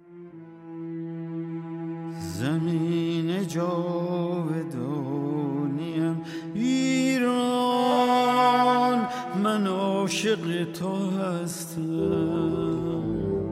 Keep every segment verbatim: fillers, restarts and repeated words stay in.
زمین جاودانیم ایران، من عاشق تو هستم.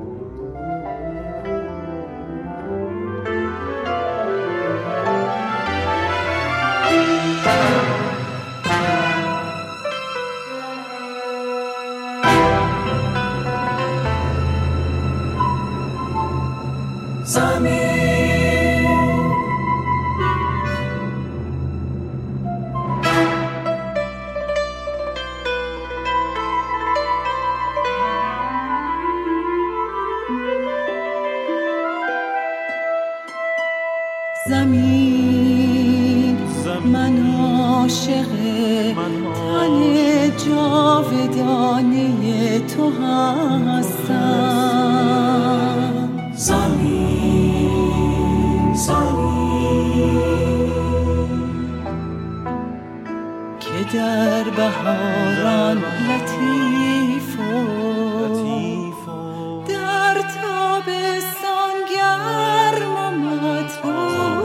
زمین من عاشق تن جاودانه تو هستم. زمین زمین که در بهاران لطیف و در تابستان گرم و مطبوع.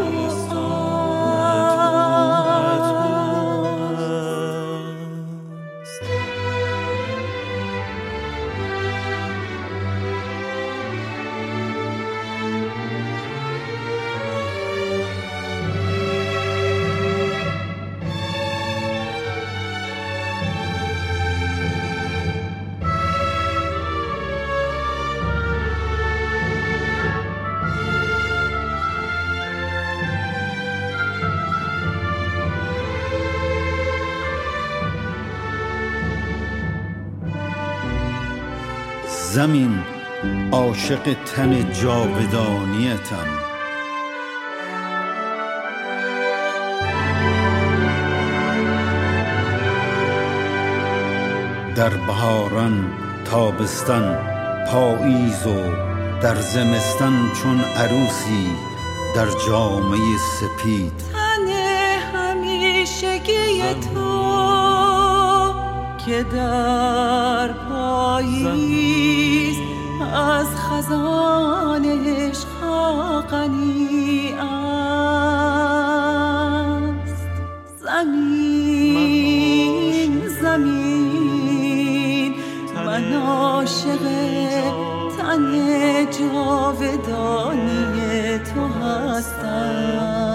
زمین عاشق تن جاودانیتم. در بهاران، تابستان، پاییز و در زمستان چون عروسی در جامه سپید. تن همیشگی تو که در پاییز از خزان عشق غنی است. زمین زمین من عاشق تن جاودانی تو هستم.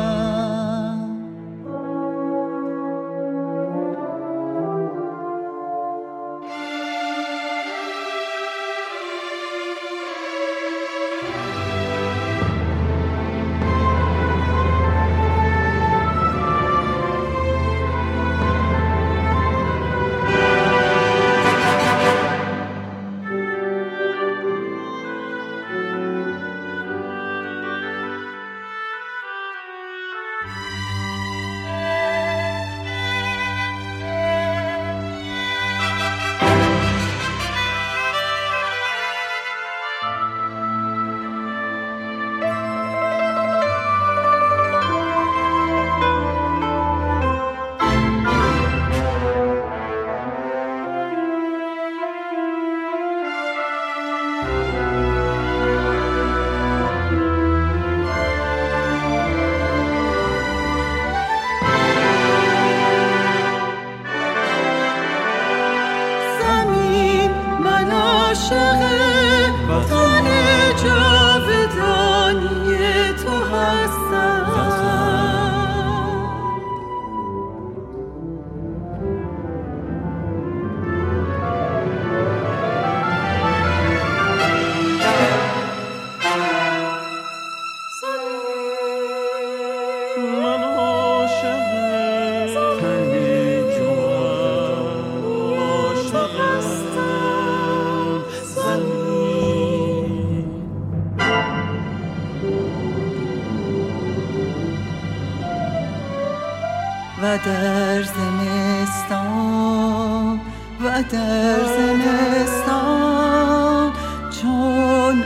و در زمستان و در زمستان چون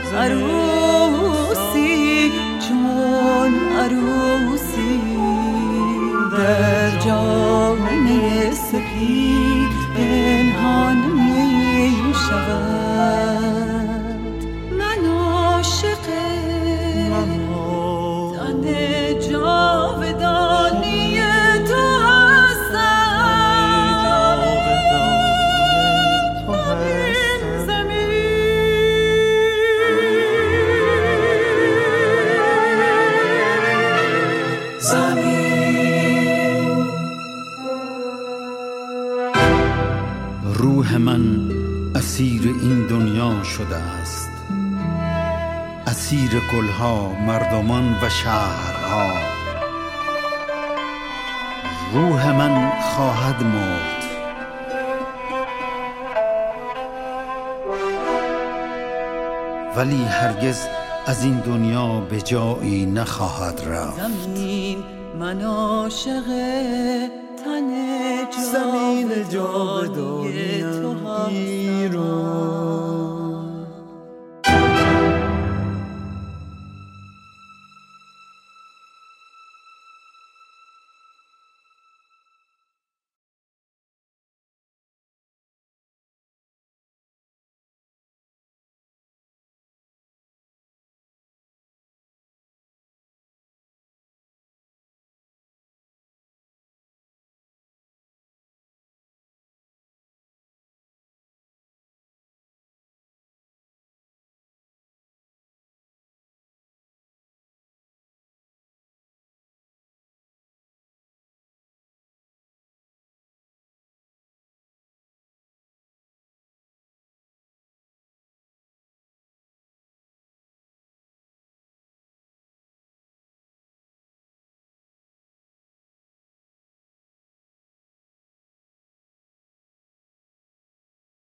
عروسی چون عروسی در جامه سپید پنهان می شود. من عاشق روح من اسیر این دنیا شده است، اسیر گلها، مردمان و شهرها. روح من خواهد مرد، ولی هرگز از این دنیا به جایی نخواهد رفت. زمین من عاشق تن زمین جاودانی تو جاودانیم ایران.